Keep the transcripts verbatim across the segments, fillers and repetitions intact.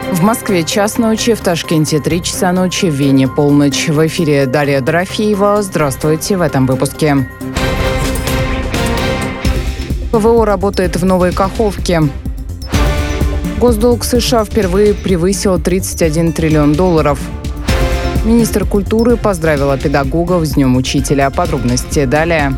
В Москве час ночи, в Ташкенте три часа ночи, в Вене полночь. В эфире Дарья Дорофеева. Здравствуйте в этом выпуске. ПВО работает в Новой Каховке. Госдолг США впервые превысил тридцать один триллион долларов. Министр культуры поздравила педагогов с Днем учителя. Подробности далее.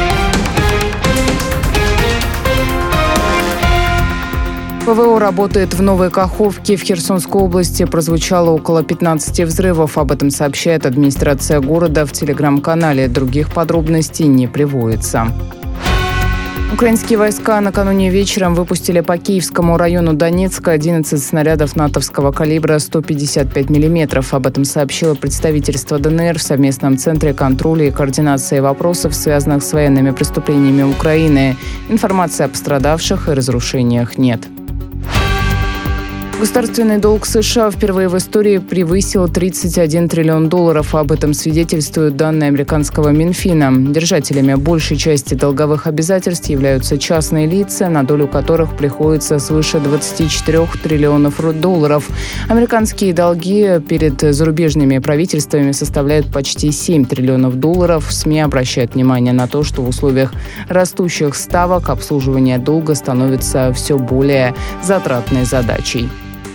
ПВО работает в Новой Каховке. В Херсонской области прозвучало около пятнадцати взрывов. Об этом сообщает администрация города в телеграм-канале. Других подробностей не приводится. Украинские войска накануне вечером выпустили по Киевскому району Донецка одиннадцать снарядов натовского калибра сто пятьдесят пять миллиметров. Об этом сообщило представительство ДНР в совместном центре контроля и координации вопросов, связанных с военными преступлениями Украины. Информации о пострадавших и разрушениях нет. Государственный долг США впервые в истории превысил тридцать один триллион долларов. Об этом свидетельствуют данные американского Минфина. Держателями большей части долговых обязательств являются частные лица, на долю которых приходится свыше двадцати четырёх триллионов долларов. Американские долги перед зарубежными правительствами составляют почти семь триллионов долларов. СМИ обращают внимание на то, что в условиях растущих ставок обслуживание долга становится все более затратной задачей.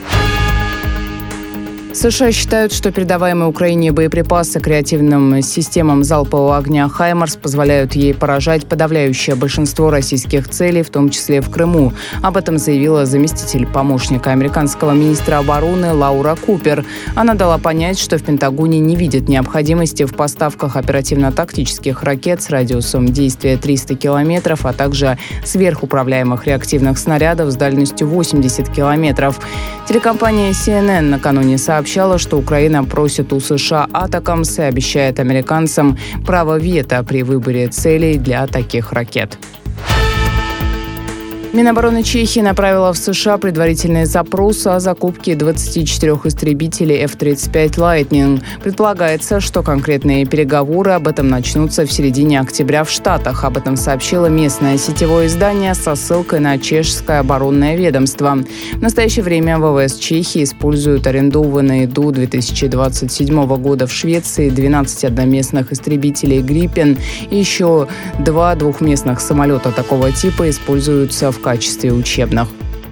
США считают, что передаваемые Украине боеприпасы к реактивным системам залпового огня «Хаймарс» позволяют ей поражать подавляющее большинство российских целей, в том числе в Крыму. Об этом заявила заместитель помощника американского министра обороны Лаура Купер. Она дала понять, что в Пентагоне не видит необходимости в поставках оперативно-тактических ракет с радиусом действия триста километров, а также сверхуправляемых реактивных снарядов с дальностью восемьдесят километров. Телекомпания си эн эн накануне сообщила, сообщала, что Украина просит у США «Атакамс» и обещает американцам право вето при выборе целей для таких ракет. Минобороны Чехии направила в США предварительный запрос о закупке двадцати четырёх истребителей эф тридцать пять Lightning. Предполагается, что конкретные переговоры об этом начнутся в середине октября в Штатах. Об этом сообщило местное сетевое издание со ссылкой на чешское оборонное ведомство. В настоящее время ВВС Чехии используют арендованные до две тысячи двадцать седьмого года в Швеции двенадцать одноместных истребителей «Гриппен». И еще два двухместных самолета такого типа используются в в качестве учебных.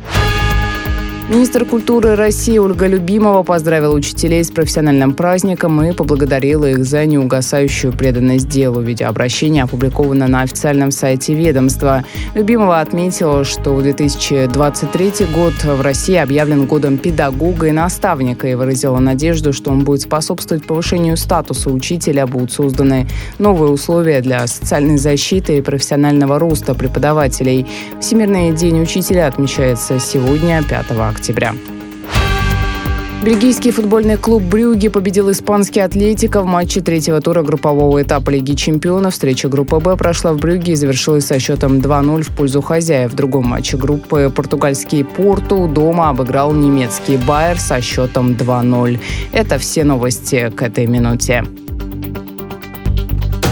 Министр культуры России Ольга Любимова поздравила учителей с профессиональным праздником и поблагодарила их за неугасающую преданность делу. Видеообращение опубликовано на официальном сайте ведомства. Любимова отметила, что две тысячи двадцать третий год в России объявлен годом педагога и наставника и выразила надежду, что он будет способствовать повышению статуса учителя, будут созданы новые условия для социальной защиты и профессионального роста преподавателей. Всемирный день учителя отмечается сегодня, пятого октября. октября. Бельгийский футбольный клуб «Брюгге» победил испанский «Атлетико» в матче третьего тура группового этапа Лиги чемпионов. Встреча группы «Б» прошла в Брюгге и завершилась со счетом два ноль в пользу хозяев. В другом матче группы португальский «Порту» дома обыграл немецкий «Байер» со счетом два ноль. Это все новости к этой минуте.